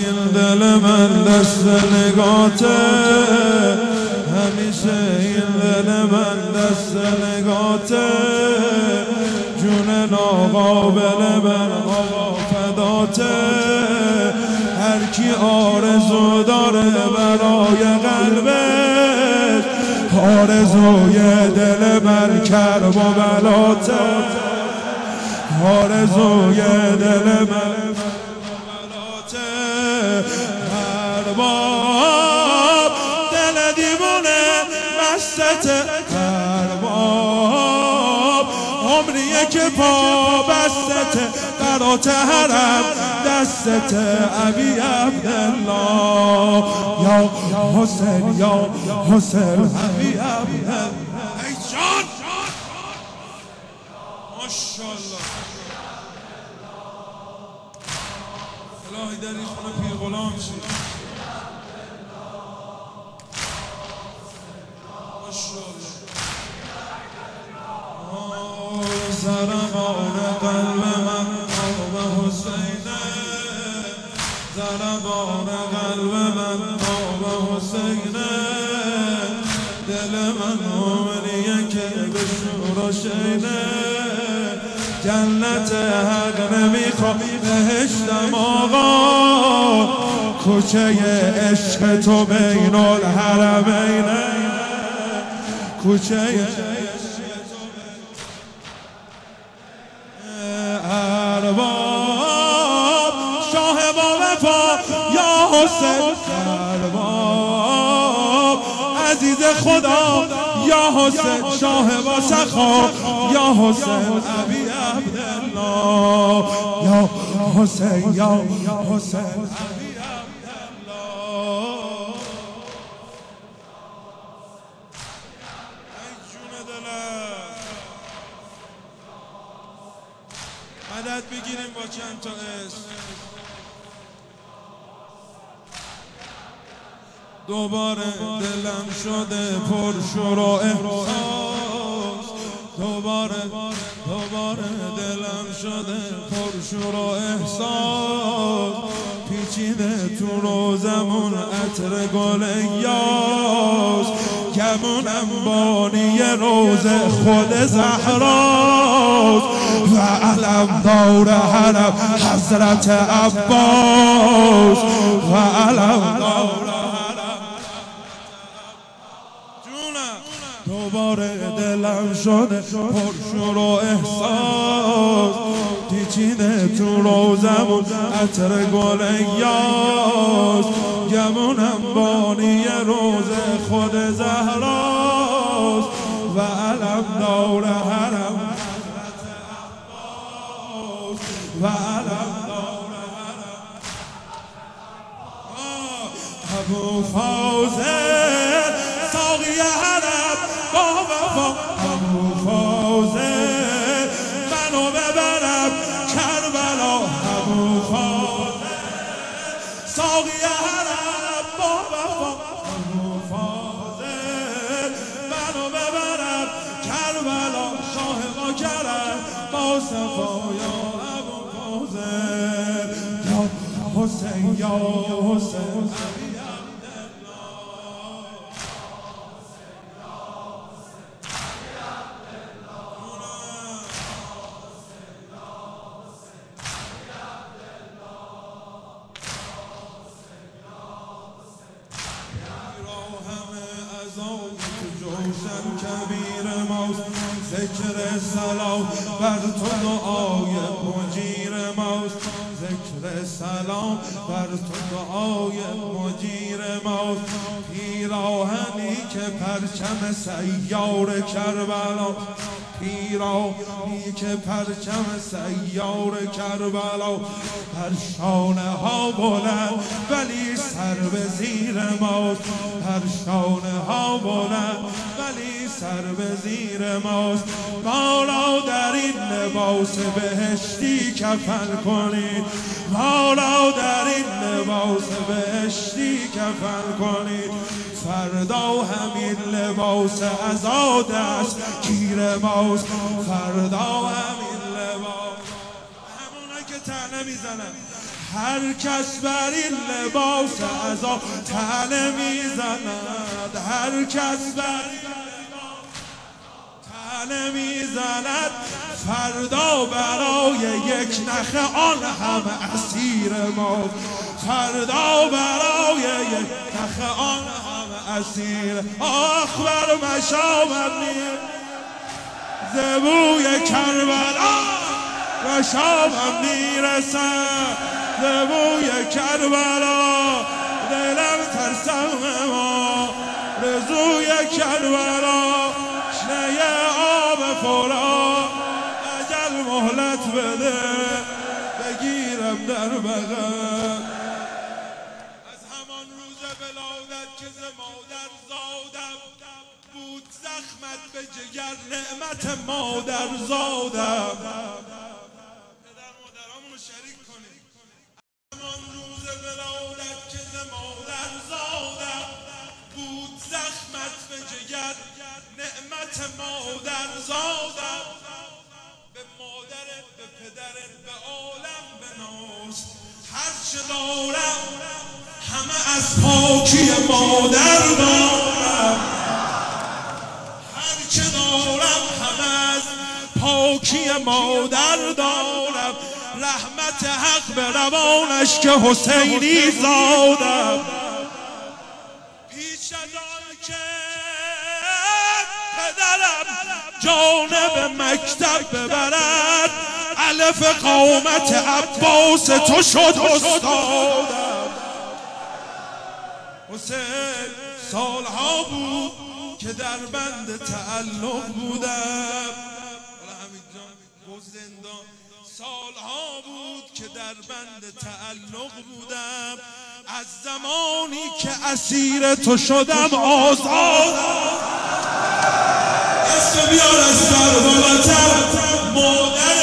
این دل من دست نگاته، همیشه این دل من دست نگاته، جون ناقابل من آقا فداته. هر کی آرزو داره برای قلبش، آرزوی دل من کرب و بلاته، آرزوی دل من بلاته. هر باب دل دیوونه مستته، هر باب عمریه که پا بستته، برات حرم دستته ابی عبدالله، یا حسین یا حسین ابی عبدالله. ای جان ماشاءالله، الهی در این خونه پیر غلام شد. ماشاءالله ضربان قلب من آب حسینه، ضربان قلب من آب حسینه، دل من مومنیه که به شور و شینه، جنت حق نمیخواد بهشتم آقا، کوچه عشق تو بین الحرمینه، کوچه ارباب شاه با وفا یا حسین، ارباب عزیز خدا یا حسین، شاه با سخا یا حسین ابی عبدالله، یا حسین یا حسین ابی عبدالله. ای جون دلم مدد بگیریم با چند تا اسم. دوباره دلم شده پر شور و احساس، دوباره دلم شده پر شور و احساس، پیچیده تو روزمون عطر گل یاس، گمونم بانی روز خود زهراست، و علم دور حرم حضرت عباس، و علم دور دوباره دلم شده پر شور و احساس، پیچیده تو روزمون عطر گل یاس، گمونم بانی روز خود زهراست، و علم دور حرم حضرت عباس، و علم دور حرم ابو فاضل ساقی حرم با وفا، ابو فاضل منو ببرم کربلا، ابو فاضل ساقی حرم با وفا، ابو فاضل منو ببرم کربلا، شاه ما کرم با صفا یا ابو فاضل، یا حسین یا حسین جوشن کبیر ماست، ذکر سلام بر تو دعای مجیر ماست، ذکر سلام بر تو دعای مجیر ماست، پیراهنی که پرچم سیار کربلا، پیراهنی که پرچم سیار کربلا، هر شانه ها بلند ولی سر به زیر ماست، هر شانه ها بلند ولی سر به زیر ماست، ما را در این لباس بهشتی کفن کنید، ما را در این لباس بهشتی کفن کنید، فردا همین لباس عزاد است گیر ماست، فردا همین لباس همونه که طعنه میزنن، هر کس بر این لباس عزا طعنه میزند، هر کس بر این طعنه میزند، فردا برای یک نخ آن همه اسیر ما، فردا برای یک نخ آن همه اسیر. آخ بر مشامم ز بوی کربلا، مشامم میرسد ز بوی کربلا، دلم ترسم ما رزوی کربلا، شنه آب فرا اجل مهلت بده بگیرم در بغل. از همان روز ولادت که ز مادر زادم، بود زخمت به جگر نعمت مادر زادم. پدر مادرامونو شریک کنیم. همان روز ولادت که ز مادر زادم، بود زخمت به جگر نعمت مادر زادم. به مادرت، به پدرت، به عالم بناز، هر چه دارم همه از پاکی مادر دارم، هر چه دارم همه از پاکی مادر دارم. رحمت حق به روانش که حسینی زادم. پیش از آن که پدرم جانب مکتب ببرد، الف قامت عباس تو شد استادم. حسین سالها بود که در بند تعلق بودم، زندان سالها بود که در بند تعلق بودم. از زمانی که اسیر تو شدم آزادم. دست بیار از سر بالاتر مادر